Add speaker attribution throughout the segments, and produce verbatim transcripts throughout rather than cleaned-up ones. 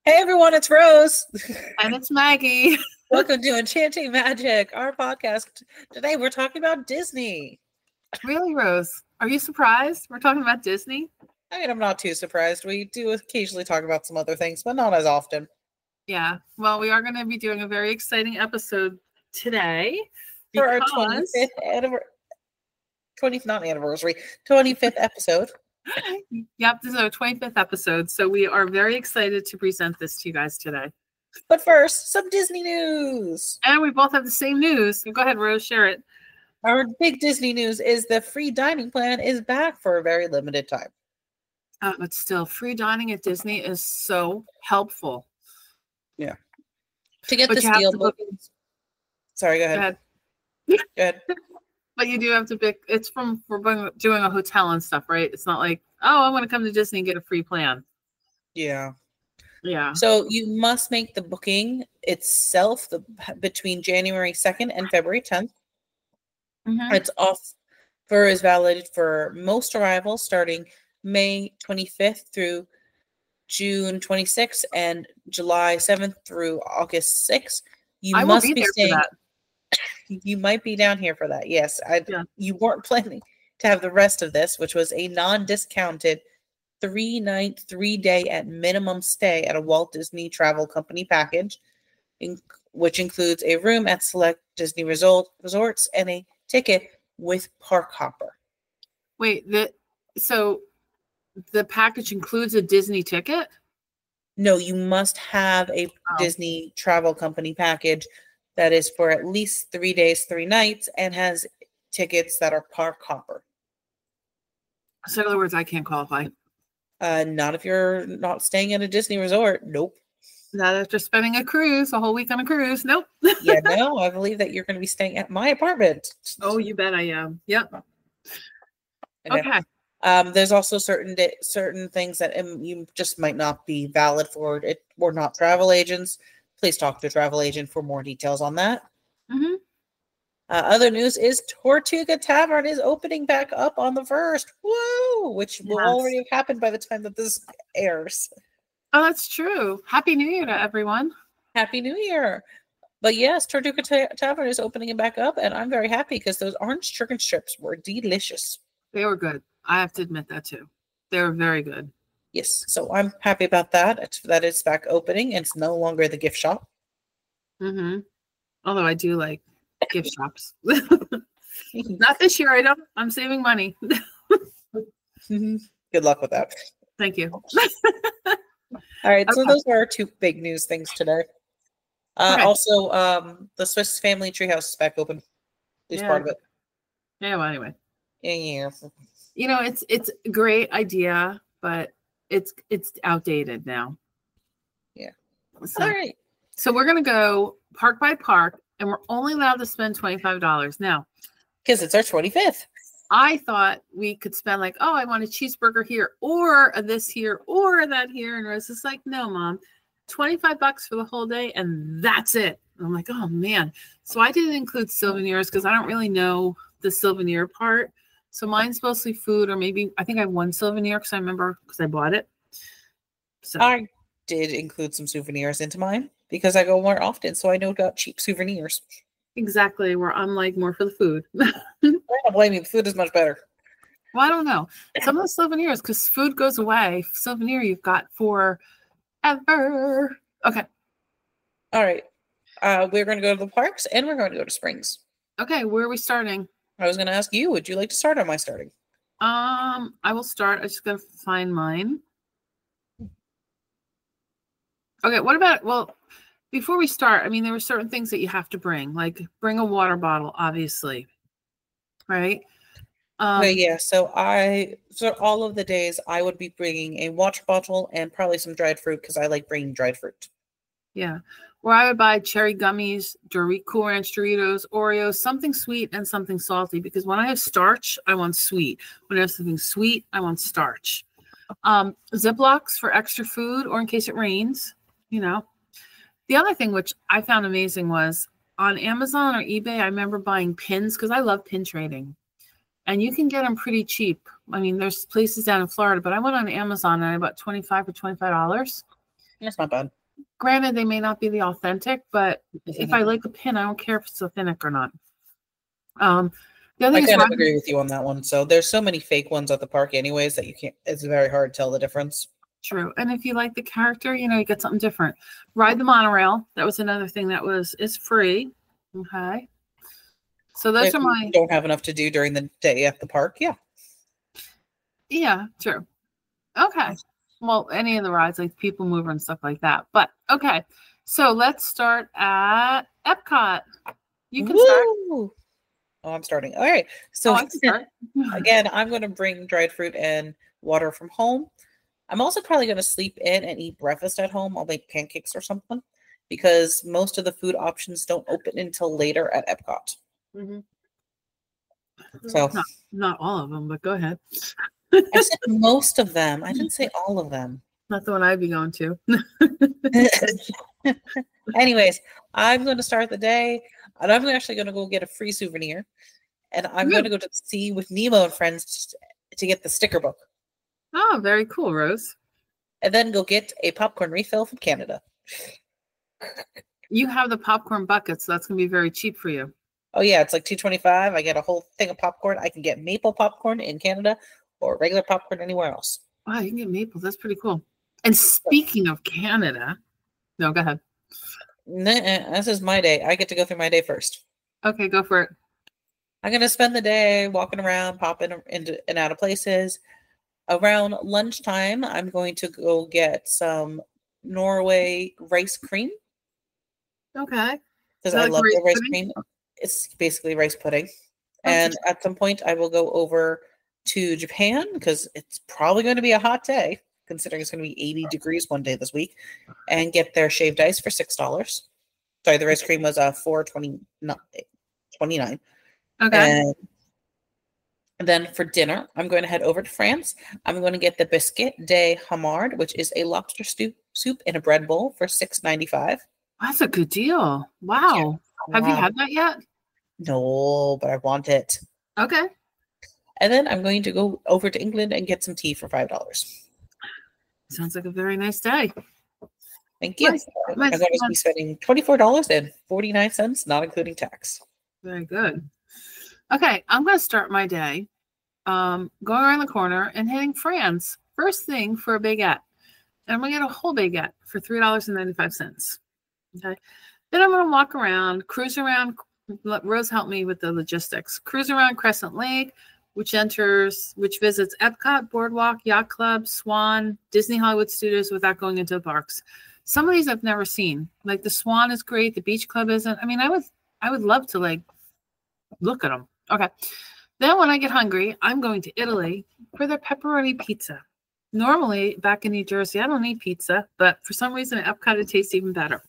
Speaker 1: Hey everyone, it's Rose.
Speaker 2: And it's Maggie.
Speaker 1: Welcome to Enchanting Magic, our podcast. Today we're talking about Disney.
Speaker 2: Really, Rose? Are you surprised? We're talking about Disney?
Speaker 1: I mean, I'm not too surprised. We do occasionally talk about some other things, but not as often.
Speaker 2: Yeah. Well, we are going to be doing a very exciting episode today.
Speaker 1: For our twenty-fifth anniversary. twentieth, not anniversary, twenty-fifth episode.
Speaker 2: Yep, this is our twenty-fifth episode. So we are very excited to present this to you guys today.
Speaker 1: But first, some Disney news.
Speaker 2: And we both have the same news. Go ahead, Rose, share it.
Speaker 1: Our big Disney news is the free dining plan is back for a very limited time.
Speaker 2: Uh, but still, free dining at Disney is so helpful.
Speaker 1: Yeah. To get
Speaker 2: but
Speaker 1: this deal. Book- Sorry, go ahead.
Speaker 2: Go ahead.
Speaker 1: Go ahead.
Speaker 2: But you do have to pick. It's from for doing a hotel and stuff, right? It's not like, oh, I want to come to Disney and get a free plan.
Speaker 1: Yeah.
Speaker 2: Yeah.
Speaker 1: So you must make the booking itself the, between January second and February tenth. Mm-hmm. It's offer is valid for most arrivals starting May twenty-fifth through June twenty-sixth and July seventh through August sixth. You
Speaker 2: I
Speaker 1: must
Speaker 2: will
Speaker 1: be
Speaker 2: be there
Speaker 1: staying.
Speaker 2: For that.
Speaker 1: You might be down here for that. Yes, I.
Speaker 2: Yeah.
Speaker 1: You weren't planning to have the rest of this, which was a non-discounted three-night, three-day at minimum stay at a Walt Disney Travel Company package, in, which includes a room at select Disney resort, resorts and a ticket with Park Hopper.
Speaker 2: Wait, the so the package includes a Disney ticket?
Speaker 1: No, you must have a oh. Disney Travel Company package that is for at least three days, three nights, and has tickets that are Park Hopper.
Speaker 2: So in other words, I can't qualify.
Speaker 1: Uh, not if you're not staying at a Disney resort. Nope.
Speaker 2: Not after spending a cruise, a whole week on a cruise. Nope.
Speaker 1: Yeah, no, I believe that you're going to be staying at my apartment.
Speaker 2: Oh, you bet I am. Yep. Okay. okay.
Speaker 1: Um, there's also certain di- certain things that um, you just might not be valid for it. We're not travel agents. Please talk to a travel agent for more details on that.
Speaker 2: Mm-hmm.
Speaker 1: Uh, other news is Tortuga Tavern is opening back up on the first. Woo! Which yes. will already have happened by the time that this airs.
Speaker 2: Oh, that's true. Happy New Year to everyone.
Speaker 1: Happy New Year. But yes, Tortuga Ta- Tavern is opening it back up, and I'm very happy because those orange chicken strips were delicious.
Speaker 2: They were good. I have to admit that too. They were very good.
Speaker 1: Yes, so I'm happy about that. It's, that it's back opening, and it's no longer the gift shop.
Speaker 2: Mm-hmm. Although I do like gift shops. Not this year. I don't. I'm saving money.
Speaker 1: Good luck with that.
Speaker 2: Thank you.
Speaker 1: All right, okay. So those are our two big news things today. Uh, okay. Also, um, the Swiss Family Treehouse is back open. At least
Speaker 2: yeah.
Speaker 1: part of it.
Speaker 2: Yeah. Well, anyway.
Speaker 1: Yeah.
Speaker 2: You know, it's it's a great idea, but it's it's outdated now.
Speaker 1: Yeah.
Speaker 2: So,
Speaker 1: all right.
Speaker 2: So we're gonna go park by park, and we're only allowed to spend twenty-five dollars now.
Speaker 1: Because it's our twenty-fifth.
Speaker 2: I thought we could spend like, oh, I want a cheeseburger here, or a this here, or that here, and Rose is like, no, Mom, twenty-five bucks for the whole day, and that's it. And I'm like, oh man. So I didn't include souvenirs because I don't really know the souvenir part. So mine's mostly food, or maybe I think I have one souvenir because I remember because I bought it.
Speaker 1: So I did include some souvenirs into mine because I go more often, so I know about cheap souvenirs.
Speaker 2: Exactly, where I'm like more for the food.
Speaker 1: I don't blame you. The food is much better.
Speaker 2: Well, I don't know. Some of the souvenirs, because food goes away. Souvenir you've got forever. Okay.
Speaker 1: All right. Uh, we're going to go to the parks and we're going to go to Springs.
Speaker 2: Okay, where are we starting?
Speaker 1: I was going to ask you, would you like to start or am I starting?
Speaker 2: Um, I will start. I just got to find mine. Okay, what about, well, before we start, I mean, there were certain things that you have to bring, like bring a water bottle, obviously, right? Um,
Speaker 1: okay, yeah, so I, for all of the days, I would be bringing a water bottle and probably some dried fruit because I like bringing dried fruit.
Speaker 2: Yeah, where I would buy cherry gummies, Doritos, Cool Ranch Doritos, Oreos, something sweet and something salty, because when I have starch, I want sweet. When I have something sweet, I want starch. Um, Ziplocs for extra food or in case it rains, you know. The other thing which I found amazing was on Amazon or eBay, I remember buying pins because I love pin trading. And you can get them pretty cheap. I mean, there's places down in Florida, but I went on Amazon and I bought twenty-five for twenty-five dollars.
Speaker 1: That's not bad.
Speaker 2: Granted, they may not be the authentic, but if I like a pin, I don't care if it's authentic or not. Um, the other
Speaker 1: I
Speaker 2: thing
Speaker 1: kind
Speaker 2: is
Speaker 1: of agree with you on that one. So there's so many fake ones at the park anyways that you can't, it's very hard to tell the difference.
Speaker 2: True. And if you like the character, you know, you get something different. Ride the monorail. That was another thing that was, is free. Okay. So those
Speaker 1: if
Speaker 2: are my.
Speaker 1: You don't have enough to do during the day at the park. Yeah.
Speaker 2: Yeah, true. Okay. Well, any of the rides, like People Mover and stuff like that. But okay. So let's start at Epcot. You can
Speaker 1: Woo!
Speaker 2: start.
Speaker 1: Oh, I'm starting. All right. So
Speaker 2: oh, I can start.
Speaker 1: again, I'm going to bring dried fruit and water from home. I'm also probably going to sleep in and eat breakfast at home. I'll make pancakes or something because most of the food options don't open until later at Epcot.
Speaker 2: Mm-hmm.
Speaker 1: So
Speaker 2: not, not all of them, but go ahead.
Speaker 1: I said most of them. I didn't say all of them.
Speaker 2: Not the one I'd be going to.
Speaker 1: Anyways, I'm going to start the day, and I'm actually going to go get a free souvenir, and I'm yeah. going to go to the Sea with Nemo and Friends to get the sticker book.
Speaker 2: Oh, very cool, Rose.
Speaker 1: And then go get a popcorn refill from Canada.
Speaker 2: You have the popcorn bucket, so that's going to be very cheap for you.
Speaker 1: Oh, yeah. It's like two twenty-five. I get a whole thing of popcorn. I can get maple popcorn in Canada or regular popcorn anywhere else.
Speaker 2: Wow, you can get maple. That's pretty cool. And speaking of Canada, no, go ahead.
Speaker 1: Nuh-uh, this is my day. I get to go through my day first.
Speaker 2: Okay, go for it.
Speaker 1: I'm going to spend the day walking around, popping into and out of places. Around lunchtime, I'm going to go get some Norway rice cream.
Speaker 2: Okay.
Speaker 1: Because I like love rice the rice pudding? cream. It's basically rice pudding. That's and at some point, I will go over to Japan because it's probably going to be a hot day, considering it's going to be eighty degrees one day this week, and get their shaved ice for six dollars. Sorry, the rice cream was uh, four twenty-nine. Okay. And And then for dinner, I'm going to head over to France. I'm going to get the Biscuit de Hamard, which is a lobster stew, soup in a bread bowl for six ninety-five.
Speaker 2: That's a good deal. Wow. Yeah. Have wow. you had that yet?
Speaker 1: No, but I want it.
Speaker 2: Okay.
Speaker 1: And then I'm going to go over to England and get some tea for five dollars.
Speaker 2: Sounds like a very nice day.
Speaker 1: Thank you. Nice. I'm nice. going to be spending twenty-four dollars and forty-nine cents, not including tax.
Speaker 2: Very good. Okay, I'm going to start my day um, going around the corner and hitting France. First thing for a baguette. And I'm going to get a whole baguette for three dollars and ninety-five cents. Okay. Then I'm going to walk around, cruise around. Let Rose help me with the logistics. Cruise around Crescent Lake, which enters, which visits Epcot, Boardwalk, Yacht Club, Swan, Disney Hollywood Studios without going into the parks. Some of these I've never seen. Like the Swan is great. The Beach Club isn't. I mean, I would, I would love to like look at them. Okay. Then when I get hungry, I'm going to Italy for their pepperoni pizza. Normally, back in New Jersey, I don't eat pizza, but for some reason at Epcot, it tastes even better.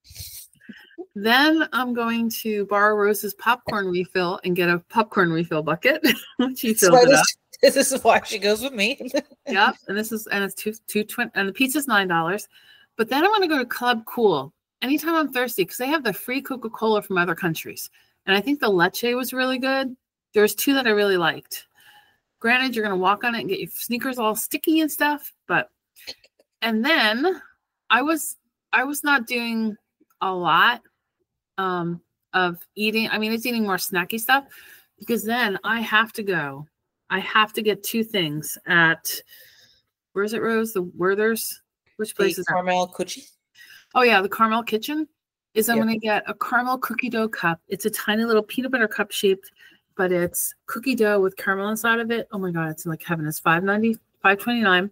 Speaker 2: Then I'm going to borrow Rose's popcorn refill and get a popcorn refill bucket. She fills it up.
Speaker 1: This is why she goes with me.
Speaker 2: Yeah, and this is and it's two two twenty, and the pizza's nine dollars. But then I'm going to go to Club Cool anytime I'm thirsty because they have the free Coca-Cola from other countries. And I think the leche was really good. There's two that I really liked. Granted, you're going to walk on it and get your sneakers all sticky and stuff. But, and then I was, I was not doing a lot um, of eating. I mean, it's eating more snacky stuff because then I have to go. I have to get two things at, where's it, Rose? The Werther's? Which place
Speaker 1: the
Speaker 2: is
Speaker 1: Carmel Kitchen?
Speaker 2: Oh, yeah, the Carmel Kitchen. Is I'm yep. going to get a caramel cookie dough cup. It's a tiny little peanut butter cup shaped, but it's cookie dough with caramel inside of it. Oh my God, it's like heaven. It's five ninety, five twenty-nine.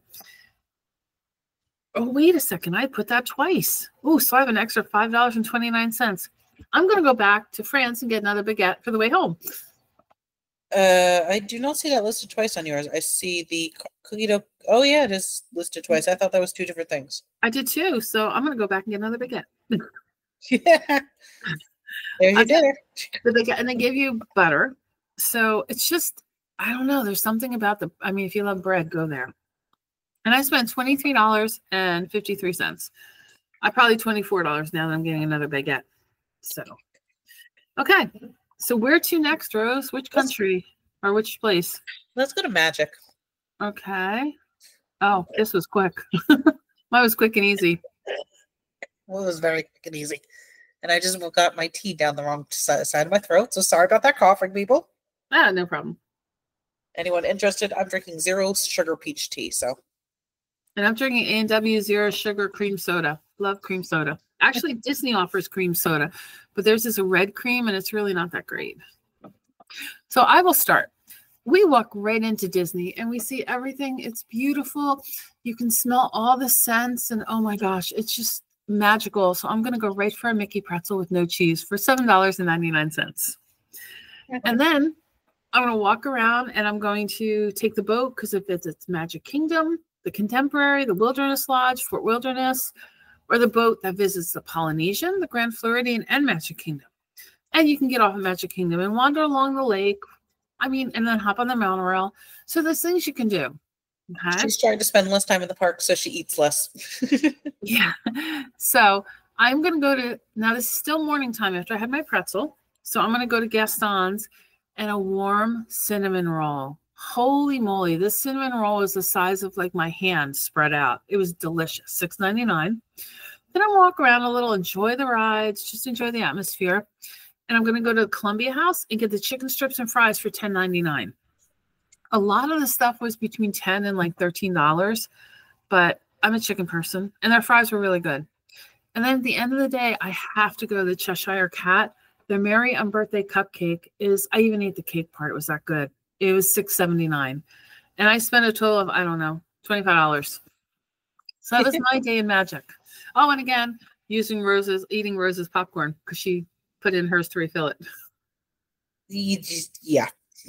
Speaker 2: Oh, wait a second. I put that twice. Oh, so I have an extra five dollars and twenty-nine cents. I'm going to go back to France and get another baguette for the way home.
Speaker 1: Uh, I do not see that listed twice on yours. I see the cookie dough. Oh, yeah, it is listed twice. I thought that was two different things.
Speaker 2: I did too. So I'm going to go back and get another baguette.
Speaker 1: Yeah. There you did
Speaker 2: it. And they give you butter. So it's just, I don't know. There's something about the, I mean, if you love bread, go there. And I spent twenty-three dollars and fifty-three cents. I probably twenty-four dollars now that I'm getting another baguette. So, okay. So where to next, Rose? Which country or which place?
Speaker 1: Let's go to Magic.
Speaker 2: Okay. Oh, this was quick. Mine was quick and easy.
Speaker 1: Well, it was very quick and easy. And I just got my tea down the wrong side of my throat. So sorry about that coughing, people.
Speaker 2: Ah, no problem.
Speaker 1: Anyone interested? I'm drinking zero sugar peach tea. So.
Speaker 2: And I'm drinking A and W zero sugar cream soda. Love cream soda. Actually, Disney offers cream soda, but theirs is a red cream and it's really not that great. So I will start. We walk right into Disney and we see everything. It's beautiful. You can smell all the scents and oh my gosh, it's just magical. So I'm going to go right for a Mickey pretzel with no cheese for seven dollars and ninety-nine cents. And then I'm going to walk around and I'm going to take the boat because if it's, it's Magic Kingdom, the Contemporary, the Wilderness Lodge, Fort Wilderness, or the boat that visits the Polynesian, the Grand Floridian, and Magic Kingdom. And you can get off of Magic Kingdom and wander along the lake. I mean, and then hop on the monorail. So there's things you can do. Okay?
Speaker 1: She's trying to spend less time in the park so she eats less.
Speaker 2: Yeah. So I'm going to go to, now this is still morning time after I had my pretzel. So I'm going to go to Gaston's and a warm cinnamon roll. Holy moly. This cinnamon roll is the size of like my hand spread out. It was delicious. six ninety-nine. Then I walk around a little, enjoy the rides, just enjoy the atmosphere. And I'm going to go to Columbia House and get the chicken strips and fries for ten ninety-nine. A lot of the stuff was between ten dollars and like thirteen dollars, but I'm a chicken person and their fries were really good. And then at the end of the day, I have to go to the Cheshire Cat. Their Merry Unbirthday cupcake is, I even ate the cake part. It was that good. It was six ninety-nine. And I spent a total of, I don't know, twenty-five dollars. So that was my day in magic. Oh, and again, using Rose's, eating Rose's popcorn because she put in hers to refill it.
Speaker 1: You just, yeah.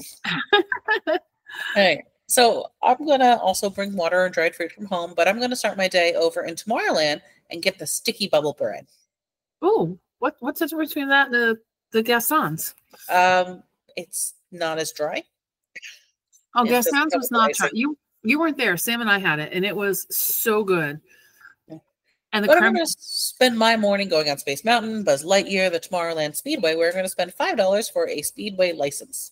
Speaker 1: All right. So I'm going to also bring water and dried fruit from home, but I'm going to start my day over in Tomorrowland and get the sticky bubble bread.
Speaker 2: Oh, what, what's the difference between that and the, the Gaston's?
Speaker 1: Um, it's not as dry.
Speaker 2: Oh, Gaston's was not dry. You, you weren't there. Sam and I had it, and it was so good. And the
Speaker 1: but
Speaker 2: creme-
Speaker 1: I'm going to spend my morning going on Space Mountain, Buzz Lightyear, the Tomorrowland Speedway. We're going to spend five dollars for a Speedway license.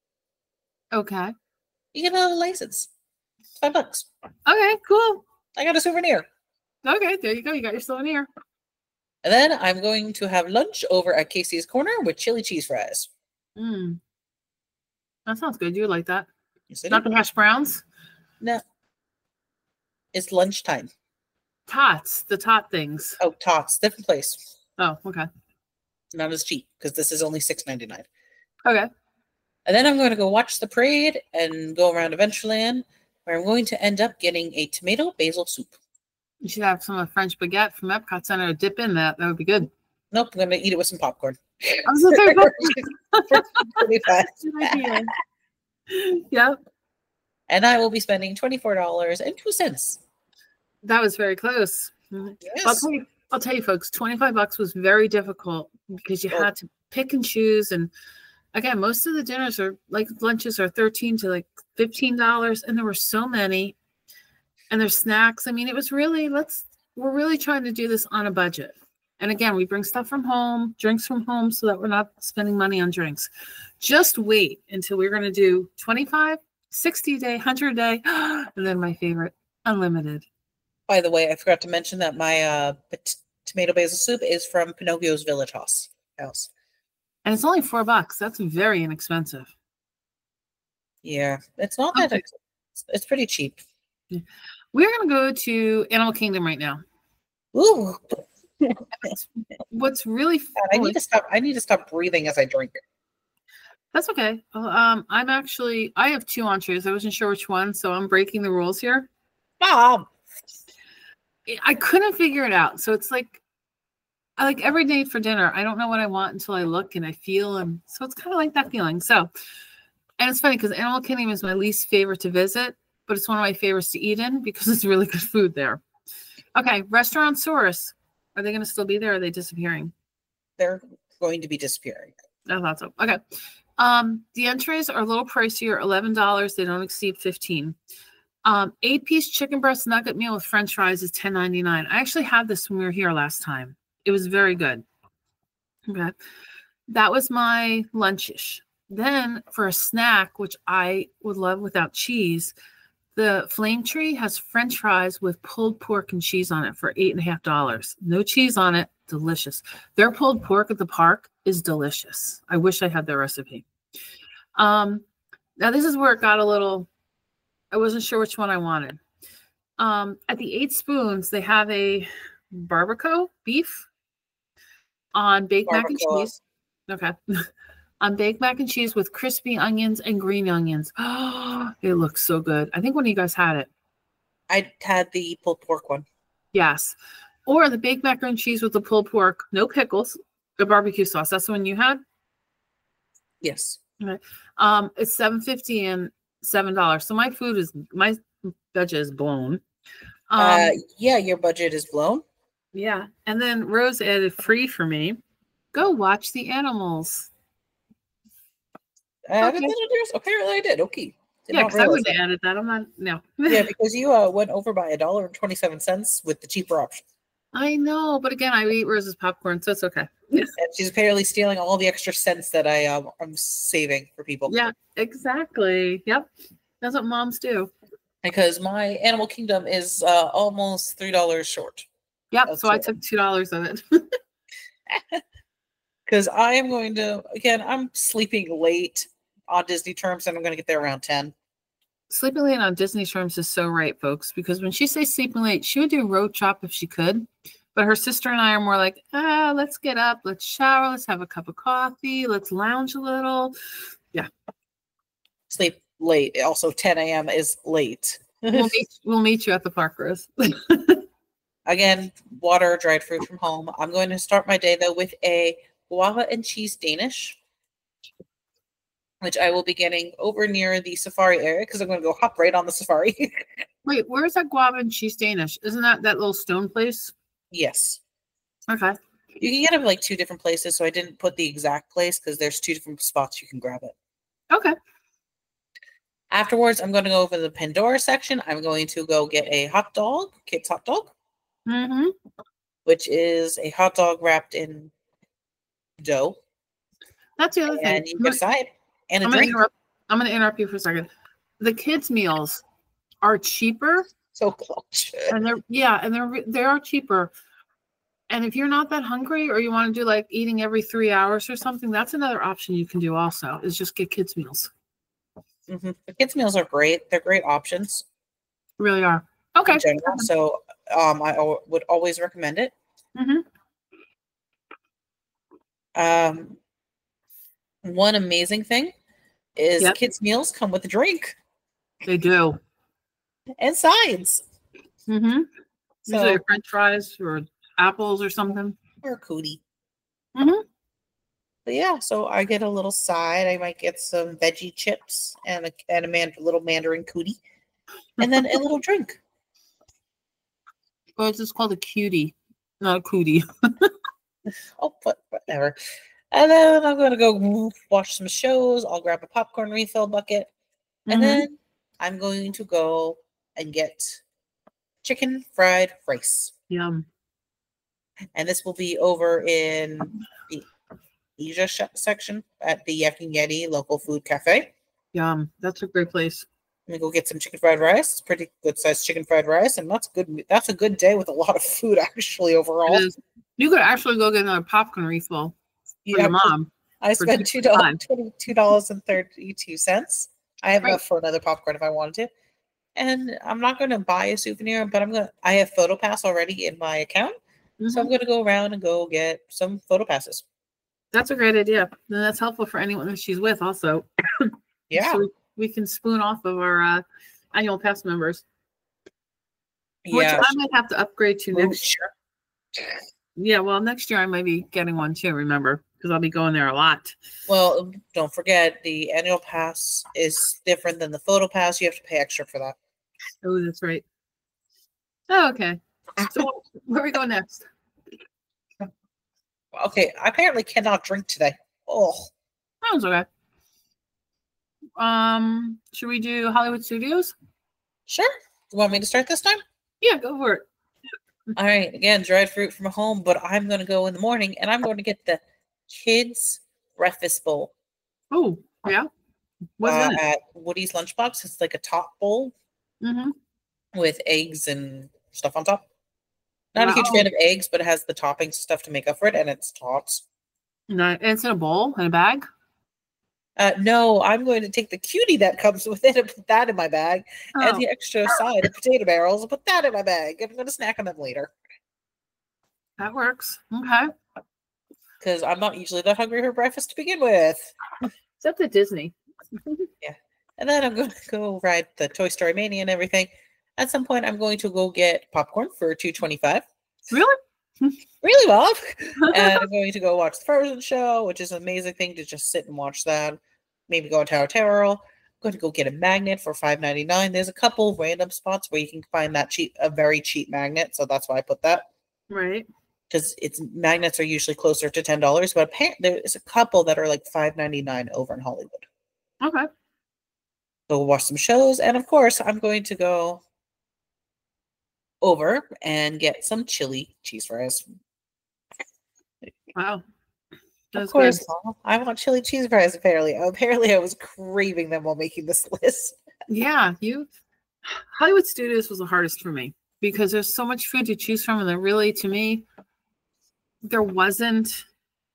Speaker 2: Okay.
Speaker 1: You get another license. Five bucks.
Speaker 2: Okay, cool.
Speaker 1: I got a souvenir.
Speaker 2: Okay, there you go. You got your souvenir.
Speaker 1: And then I'm going to have lunch over at Casey's Corner with chili cheese fries.
Speaker 2: Mm. That sounds good. You like that?
Speaker 1: Yes, I do.
Speaker 2: Not the hash browns?
Speaker 1: No. It's lunchtime.
Speaker 2: Tots, the tot things.
Speaker 1: Oh, Tots, different place.
Speaker 2: Oh, okay.
Speaker 1: Not as cheap because this is only six ninety-nine.
Speaker 2: Okay.
Speaker 1: And then I'm going to go watch the parade and go around Adventureland, where I'm going to end up getting a tomato basil soup.
Speaker 2: You should have some of the French baguette from Epcot Center to dip in that. That would be good.
Speaker 1: Nope, I'm going to eat it with some popcorn.
Speaker 2: I was going
Speaker 1: Pretty fast.
Speaker 2: Good idea. Yep.
Speaker 1: And I will be spending twenty-four dollars and two cents.
Speaker 2: That was very close.
Speaker 1: Yes.
Speaker 2: I'll tell you, I'll tell you, folks, twenty-five bucks was very difficult because you
Speaker 1: Oh.
Speaker 2: had to pick and choose. And again, most of the dinners are like lunches are thirteen to like fifteen dollars. And there were so many. And there's snacks. I mean, it was really, let's, we're really trying to do this on a budget. And again, we bring stuff from home, drinks from home, so that we're not spending money on drinks. Just wait until we're going to do twenty-five, sixty a day, one hundred a day. And then my favorite, unlimited.
Speaker 1: By the way, I forgot to mention that my uh, t- tomato basil soup is from Pinocchio's Village House. House.
Speaker 2: And it's only four bucks. That's very inexpensive.
Speaker 1: Yeah, it's not that.
Speaker 2: Okay.
Speaker 1: It's, it's pretty cheap.
Speaker 2: We're going to go to Animal Kingdom right now.
Speaker 1: Ooh,
Speaker 2: What's really fun,
Speaker 1: God, I need to stop. I need to stop breathing as I drink it.
Speaker 2: that's okay. Well, Um, I'm actually, I have two entrees. I wasn't sure which one, so I'm breaking the rules here.
Speaker 1: Mom,
Speaker 2: I couldn't figure it out. So it's like, I like every day for dinner, I don't know what I want until I look and I feel. And so it's kind of like that feeling. So, and it's funny because Animal Kingdom is my least favorite to visit, but it's one of my favorites to eat in because it's really good food there. Okay. Restaurant Source. Are they going to still be there? Or are they disappearing?
Speaker 1: they're going to be disappearing.
Speaker 2: I thought so. Okay. Um, the entrees are a little pricier, eleven dollars. They don't exceed fifteen dollars. Um, eight-piece chicken breast nugget meal with French fries is ten ninety-nine. I actually had this when we were here last time. It was very good. Okay. That was my lunchish. Then for a snack, which I would love without cheese, The Flame Tree has French fries with pulled pork and cheese on it for eight and a half dollars. No cheese on it. Delicious. Their pulled pork at the park is delicious. I wish I had their recipe. Um, now this is where it got a little, I wasn't sure which one I wanted. Um, at the Eight Spoons, they have a barbacoa beef on baked mac and cheese. Okay. On baked mac and cheese with crispy onions and green onions. Oh, it looks so good. I think one of you guys had it.
Speaker 1: I had the pulled pork one.
Speaker 2: Yes. Or the baked macaroni and cheese with the pulled pork, no pickles, the barbecue sauce. That's the one you had?
Speaker 1: Yes.
Speaker 2: Okay. Um, it's seven fifty and seven dollars. So my food is, my budget is blown. Um,
Speaker 1: uh, yeah, your budget is blown.
Speaker 2: Yeah. And then Rose added free for me. Go watch the animals.
Speaker 1: Added okay. that yours? Apparently I did. Okay. Did
Speaker 2: yeah, because I would have added that. I'm not, no.
Speaker 1: Yeah, because you uh, went over by a dollar and twenty-seven cents with the cheaper option.
Speaker 2: I know, but again, I eat Rose's popcorn, so it's okay.
Speaker 1: And she's apparently stealing all the extra cents that I um, I'm saving for people.
Speaker 2: Yeah, exactly. Yep. That's what moms do.
Speaker 1: Because my Animal Kingdom is uh, almost three dollars short.
Speaker 2: Yep, so I took two dollars of it.
Speaker 1: Because I am going to, again, I'm sleeping late on Disney terms, and I'm going to get there around ten.
Speaker 2: Sleeping late on Disney terms is so right, folks, because when she says sleeping late, she would do road chop if she could. But her sister and I are more like, ah, let's get up, let's shower, let's have a cup of coffee, let's lounge a little. Yeah.
Speaker 1: Sleep late. Also, ten a.m. is late.
Speaker 2: we'll, meet, we'll meet you at the park, Rose.
Speaker 1: Again, water, dried fruit from home. I'm going to start my day, though, with a guava and cheese Danish, which I will be getting over near the safari area because I'm going to go hop right on the safari.
Speaker 2: Wait, where's that guava and cheese Danish? Isn't that that little stone place?
Speaker 1: Yes.
Speaker 2: Okay.
Speaker 1: You can get it like two different places, so I didn't put the exact place because there's two different spots you can grab it.
Speaker 2: Okay.
Speaker 1: Afterwards, I'm going to go over the Pandora section. I'm going to go get a hot dog, Kate's hot dog,
Speaker 2: mm-hmm.
Speaker 1: which is a hot dog wrapped in dough.
Speaker 2: That's the other
Speaker 1: and
Speaker 2: thing.
Speaker 1: And you get a side and a
Speaker 2: I'm
Speaker 1: drink.
Speaker 2: Gonna I'm going to interrupt you for a second. The kids' meals are cheaper.
Speaker 1: So close.
Speaker 2: And they're yeah, and they're they are cheaper. And if you're not that hungry or you want to do like eating every three hours or something, that's another option you can do also, is just get kids' meals.
Speaker 1: Mm-hmm. The kids' meals are great. They're great options.
Speaker 2: Really are. Okay.
Speaker 1: In general, so um, I o- would always recommend it.
Speaker 2: Mm-hmm.
Speaker 1: Um, one amazing thing is
Speaker 2: yep.
Speaker 1: kids' meals come with a drink.
Speaker 2: They do.
Speaker 1: And sides.
Speaker 2: Mm-hmm. So, usually French fries or apples or something.
Speaker 1: Or a cootie.
Speaker 2: Mm-hmm.
Speaker 1: But yeah, so I get a little side. I might get some veggie chips and a, and a man, little mandarin cootie. And then a little drink.
Speaker 2: Well, it's just called a cutie, not a cootie.
Speaker 1: Oh, but whatever. And then I'm going to go watch some shows. I'll grab a popcorn refill bucket. And mm-hmm. then I'm going to go and get chicken fried rice.
Speaker 2: Yum.
Speaker 1: And this will be over in the Asia sh- section at the Yak and Yeti local food cafe.
Speaker 2: Yum. That's a great place.
Speaker 1: Let me go get some chicken fried rice. It's pretty good sized chicken fried rice. And that's good. That's a good day with a lot of food actually overall.
Speaker 2: You could actually go get another popcorn refill for yeah, your mom.
Speaker 1: I spent two dollars twenty-two dollars and thirty-two cents. I have right. enough for another popcorn if I wanted to. And I'm not going to buy a souvenir, but I'm going to, I have PhotoPass already in my account. Mm-hmm. So I'm going to go around and go get some PhotoPasses.
Speaker 2: That's a great idea. And that's helpful for anyone that she's with also.
Speaker 1: Yeah.
Speaker 2: So we, we can spoon off of our uh, annual pass members.
Speaker 1: Yeah.
Speaker 2: Which I might have to upgrade to next
Speaker 1: year.
Speaker 2: Yeah, well, next year I might be getting one too, remember? Because I'll be going there a lot.
Speaker 1: Well, don't forget, the annual pass is different than the photo pass. You have to pay extra for that.
Speaker 2: Oh, that's right. Oh, okay. So where are we going next?
Speaker 1: Okay, I apparently cannot drink today. Oh.
Speaker 2: Sounds okay. Um, should we do Hollywood Studios?
Speaker 1: Sure. You want me to start this time?
Speaker 2: Yeah, go for it.
Speaker 1: All right. Again, dried fruit from home, but I'm going to go in the morning and I'm going to get the kids' breakfast bowl.
Speaker 2: Oh, yeah. What's
Speaker 1: uh,
Speaker 2: in it?
Speaker 1: At Woody's Lunchbox. It's like a top bowl.
Speaker 2: Mm-hmm.
Speaker 1: with eggs and stuff on top. Not
Speaker 2: wow.
Speaker 1: a huge fan of eggs, but it has the toppings stuff to make up for it, and it's tots.
Speaker 2: No, it's in a bowl, in a bag?
Speaker 1: Uh, no, I'm going to take the cutie that comes with it and put that in my bag, oh. and the extra side of potato barrels and put that in my bag. I'm going to snack on them later.
Speaker 2: That works. Okay.
Speaker 1: Because I'm not usually that hungry for breakfast to begin with.
Speaker 2: Except at Disney.
Speaker 1: Yeah. And then I'm going to go ride the Toy Story Mania and everything. At some point, I'm going to go get popcorn for two twenty-five.
Speaker 2: Really?
Speaker 1: Really well. And I'm going to go watch the Frozen show, which is an amazing thing to just sit and watch that. Maybe go on Tower Terror. I'm going to go get a magnet for five ninety-nine. There's a couple random spots where you can find that cheap, a very cheap magnet. So that's why I put that.
Speaker 2: Right.
Speaker 1: Because it's magnets are usually closer to ten dollars, but apparently there's a couple that are like five ninety-nine over in Hollywood.
Speaker 2: Okay.
Speaker 1: Go watch some shows. And of course, I'm going to go over and get some chili cheese fries.
Speaker 2: Wow.
Speaker 1: That's of course, good. I want chili cheese fries, apparently. Apparently, I was craving them while making this list.
Speaker 2: Yeah, you Hollywood Studios was the hardest for me because there's so much food to choose from, and then really, to me, there wasn't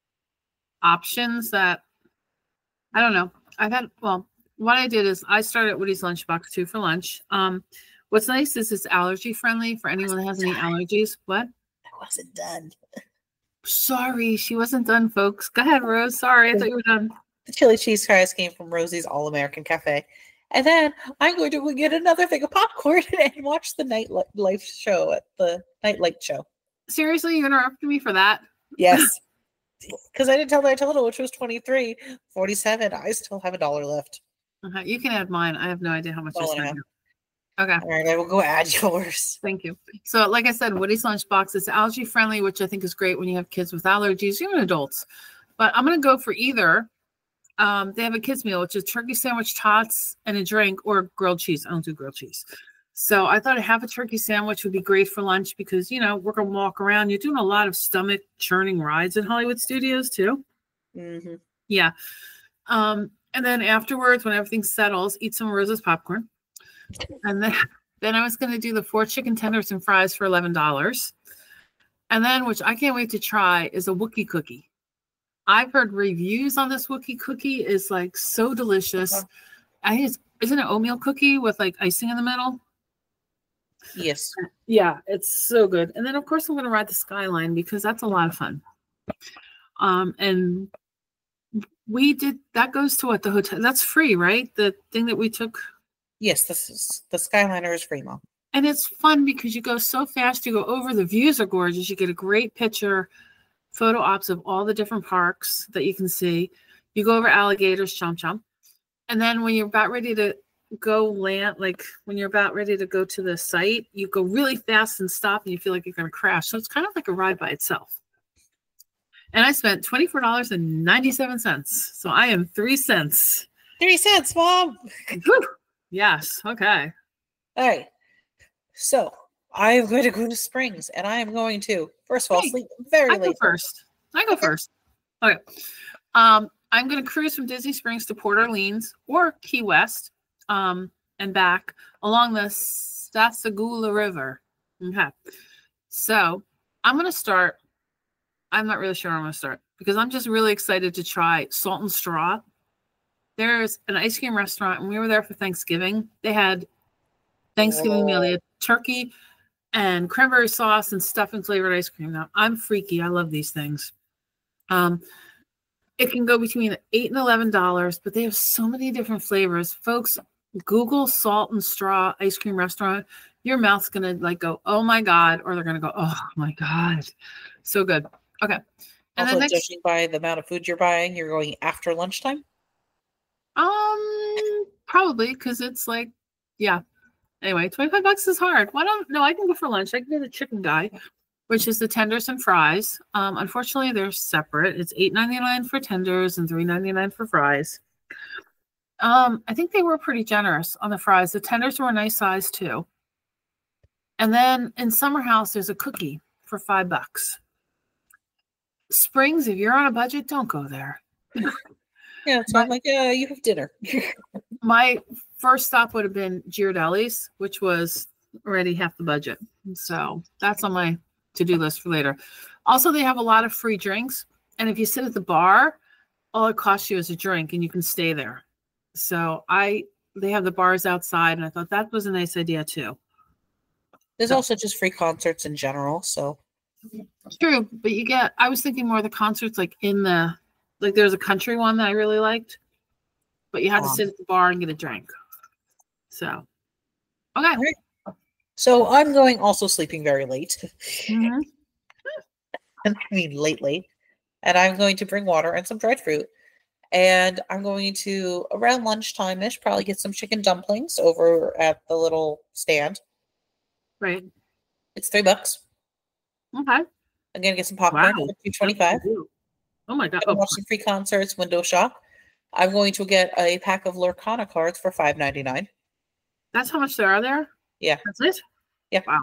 Speaker 2: options that, I don't know. I've had, well, what I did is I started at Woody's Lunchbox too for lunch. Um, what's nice is it's allergy friendly for anyone that has any allergies. What?
Speaker 1: I wasn't done.
Speaker 2: Sorry, she wasn't done, folks. Go ahead, Rose. Sorry, I thought you were done.
Speaker 1: The chili cheese fries came from Rosie's All American Cafe. And then I'm going to get another thing of popcorn and watch the nightlife show at the nightlight show.
Speaker 2: Seriously, you interrupted me for that?
Speaker 1: Yes. Because I didn't tell my total, which was twenty-three forty-seven. I still have a dollar left.
Speaker 2: Okay, you can add mine. I have no idea how much I spent. Okay.
Speaker 1: All right, I will go add yours.
Speaker 2: Thank you. So, like I said, Woody's Lunchbox is allergy friendly, which I think is great when you have kids with allergies, even adults. But I'm going to go for either. Um, they have a kids meal, which is turkey sandwich, tots, and a drink, or grilled cheese. I don't do grilled cheese. So I thought a half a turkey sandwich would be great for lunch because, you know, we're going to walk around. You're doing a lot of stomach churning rides in Hollywood Studios too.
Speaker 1: Mm-hmm.
Speaker 2: Yeah. Um, and then afterwards, when everything settles, eat some Rose's popcorn. And then, then I was going to do the four chicken tenders and fries for eleven dollars. And then, which I can't wait to try, is a Wookiee cookie. I've heard reviews on this Wookiee cookie is like so delicious. I think it's, isn't it oatmeal cookie with like icing in the middle?
Speaker 1: Yes.
Speaker 2: Yeah, it's so good. And then, of course, I'm going to ride the Skyline because that's a lot of fun. Um, and we did, that goes to what, the hotel, that's free, right? The thing that we took.
Speaker 1: Yes, this is the Skyliner is free, Mom.
Speaker 2: And it's fun because you go so fast, you go over, the views are gorgeous. You get a great picture, photo ops of all the different parks that you can see. You go over alligators, chomp chomp. And then when you're about ready to go land, like when you're about ready to go to the site, you go really fast and stop and you feel like you're going to crash. So it's kind of like a ride by itself. And I spent twenty-four dollars and ninety-seven cents. So I am three cents.
Speaker 1: Three cents, Mom.
Speaker 2: Yes. Okay.
Speaker 1: All right. So I am going to go to Springs, and I am going to, first of all, hey, sleep very
Speaker 2: I
Speaker 1: late.
Speaker 2: Go first. I go first. Okay. Um, I'm going to cruise from Disney Springs to Port Orleans or Key West um, and back along the Sassagoula River. Okay. So I'm going to start. I'm not really sure where I'm going to start because I'm just really excited to try Salt and Straw. There's an ice cream restaurant, and we were there for Thanksgiving. They had Thanksgiving meal. They had turkey and cranberry sauce and stuffing flavored ice cream. Now, I'm freaky. I love these things. Um, it can go between eight and eleven dollars, but they have so many different flavors. Folks, Google Salt and Straw ice cream restaurant. Your mouth's gonna like go, oh my God, or they're gonna go, oh my God, so good. Okay, and
Speaker 1: also,
Speaker 2: then next,
Speaker 1: judging by the amount of food you're buying, you're going after lunchtime.
Speaker 2: Um, probably because it's like, yeah. Anyway, twenty-five bucks is hard. Why don't, no, I can go for lunch. I can go to Chicken Guy, which is the tenders and fries. Um, unfortunately, they're separate. It's eight ninety-nine for tenders and three ninety-nine for fries. Um, I think they were pretty generous on the fries. The tenders were a nice size too. And then in Summer House, there's a cookie for five bucks. Springs, if you're on a budget, don't go there.
Speaker 1: Yeah, it's not like uh, you have dinner.
Speaker 2: My first stop would have been Ghirardelli's, which was already half the budget. So that's on my to-do list for later. Also, they have a lot of free drinks. And if you sit at the bar, all it costs you is a drink and you can stay there. So I, they have the bars outside, and I thought that was a nice idea too.
Speaker 1: There's
Speaker 2: so.
Speaker 1: also just free concerts in general. So
Speaker 2: True. But you get, I was thinking more of the concerts like in the, like there's a country one that I really liked, but you had um, to sit at the bar and get a drink. So, okay.
Speaker 1: Right. So I'm going also sleeping very late.
Speaker 2: Mm-hmm.
Speaker 1: I mean, lately. And I'm going to bring water and some dried fruit. And I'm going to, around lunchtime-ish, probably get some chicken dumplings over at the little stand.
Speaker 2: Right.
Speaker 1: It's three bucks.
Speaker 2: Okay.
Speaker 1: I'm going to get some popcorn
Speaker 2: wow.
Speaker 1: for two twenty-five.
Speaker 2: Oh, my God.
Speaker 1: I'm going to watch some free concerts, window shop. I'm going to get a pack of Lorcana cards for five ninety-nine.
Speaker 2: That's how much there are there?
Speaker 1: Yeah.
Speaker 2: That's it?
Speaker 1: Yeah.
Speaker 2: Wow.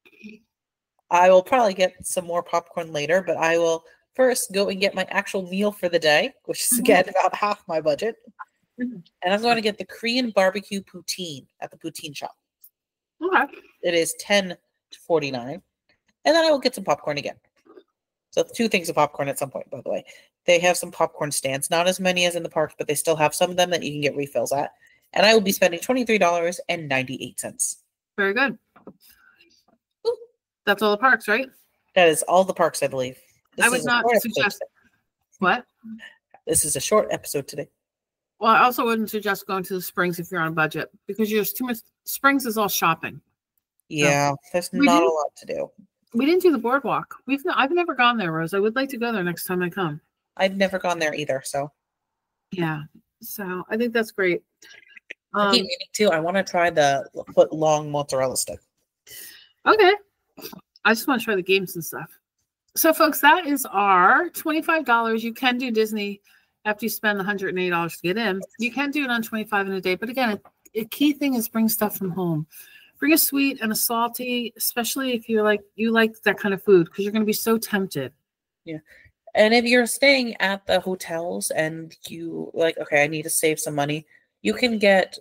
Speaker 1: I will probably get some more popcorn later, but I will first go and get my actual meal for the day, which is, again, mm-hmm. about half my budget. Mm-hmm. And I'm going to get the Korean barbecue poutine at the poutine shop.
Speaker 2: Okay.
Speaker 1: It is ten forty-nine. And then I will get some popcorn again. So two things of popcorn at some point, by the way. They have some popcorn stands, not as many as in the parks, but they still have some of them that you can get refills at. And I will be spending twenty-three dollars and ninety-eight cents.
Speaker 2: Very good. Ooh. That's all the parks, right?
Speaker 1: That is all the parks, I believe. This
Speaker 2: I would not suggest. What?
Speaker 1: This is a short episode today.
Speaker 2: Well, I also wouldn't suggest going to the Springs if you're on a budget, because there's too much. Springs is all shopping.
Speaker 1: Yeah, so there's not a lot to do.
Speaker 2: We didn't do the boardwalk. We've not, I've never gone there, Rose. I would like to go there next time I come.
Speaker 1: I've never gone there either, so.
Speaker 2: Yeah, so I think that's great.
Speaker 1: Um, I keep meaning too. I want to try the foot long mozzarella stick.
Speaker 2: Okay. I just want to try the games and stuff. So, folks, that is our twenty-five dollars. You can do Disney after you spend one hundred eighty dollars to get in. You can do it on twenty-five dollars in a day. But again, a, a key thing is bring stuff from home. Bring a sweet and a salty, especially if you're like, you like that kind of food, because you're going to be so tempted.
Speaker 1: Yeah. And if you're staying at the hotels and you like, okay, I need to save some money, you can get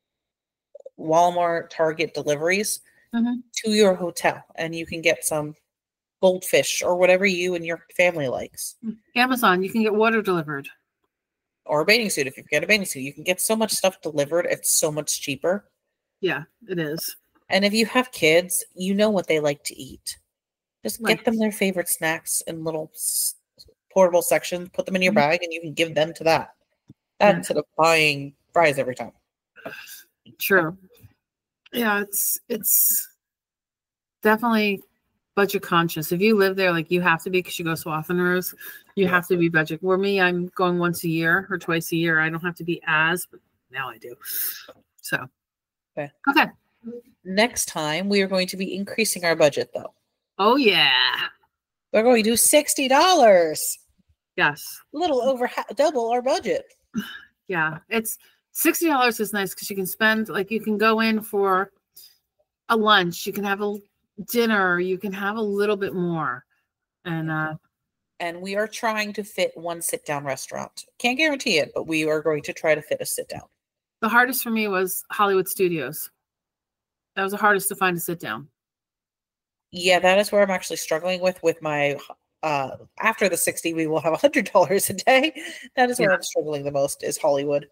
Speaker 1: Walmart, Target deliveries mm-hmm. to your hotel, and you can get some goldfish or whatever you and your family likes.
Speaker 2: Amazon, you can get water delivered.
Speaker 1: Or a bathing suit. If you get a bathing suit, you can get so much stuff delivered. It's so much cheaper.
Speaker 2: Yeah, it is.
Speaker 1: And if you have kids, you know what they like to eat. Just
Speaker 2: right.
Speaker 1: get them their favorite snacks in little portable sections, put them in your mm-hmm. bag, and you can give them to that. That yeah. instead of buying fries every time.
Speaker 2: True. Yeah, it's it's definitely budget conscious. If you live there, like you have to be, because you go so often, Rose, you have to be budget. Where me, I'm going once a year or twice a year. I don't have to be as, but now I do. So,
Speaker 1: okay.
Speaker 2: Okay.
Speaker 1: Next time, we are going to be increasing our budget, though.
Speaker 2: Oh, yeah.
Speaker 1: We're going to do sixty dollars.
Speaker 2: Yes.
Speaker 1: A little over ha- double our budget.
Speaker 2: Yeah. It's sixty dollars is nice because you can spend, like, you can go in for a lunch. You can have a dinner. You can have a little bit more. And, uh,
Speaker 1: and we are trying to fit one sit-down restaurant. Can't guarantee it, but we are going to try to fit a sit-down.
Speaker 2: The hardest for me was Hollywood Studios. That was the hardest to find a sit-down.
Speaker 1: Yeah, that is where I'm actually struggling with, with my, uh, after the sixty, we will have one hundred dollars a day. That is where yeah. I'm struggling the most, is Hollywood.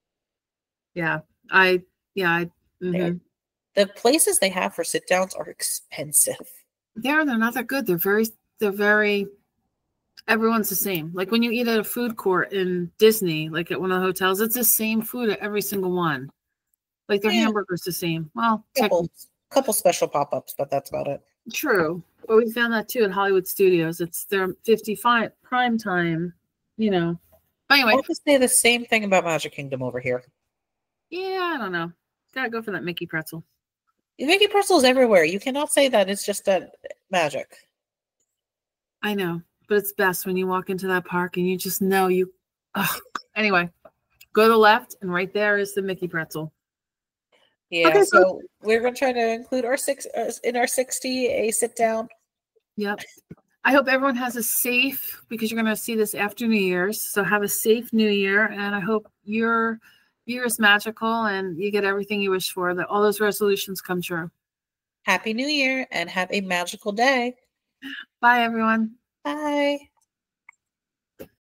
Speaker 2: Yeah, I, yeah. I, mm-hmm.
Speaker 1: The places they have for sit-downs are expensive.
Speaker 2: They're, they're not that good. They're very, they're very, everyone's the same. Like when you eat at a food court in Disney, like at one of the hotels, it's the same food at every single one. Like their yeah. hamburger's the same. Well,
Speaker 1: couple, couple special pop-ups, but that's about it.
Speaker 2: True. But we found that too at Hollywood Studios. It's their fifty-five prime time, you know. But anyway.
Speaker 1: I have to say the same thing about Magic Kingdom over here.
Speaker 2: Yeah, I don't know. Gotta go for that Mickey pretzel.
Speaker 1: Mickey pretzel is everywhere. You cannot say that it's just a Magic.
Speaker 2: I know, but it's best when you walk into that park and you just know you. Ugh. Anyway, go to the left, and right there is the Mickey pretzel.
Speaker 1: Yeah, okay, so, so we're going to try to include our six uh, in our sixty a sit down.
Speaker 2: Yep. I hope everyone has a safe, because you're going to see this after New Year's. So have a safe New Year, and I hope your year is magical and you get everything you wish for, that all those resolutions come true.
Speaker 1: Happy New Year and have a magical day.
Speaker 2: Bye, everyone.
Speaker 1: Bye.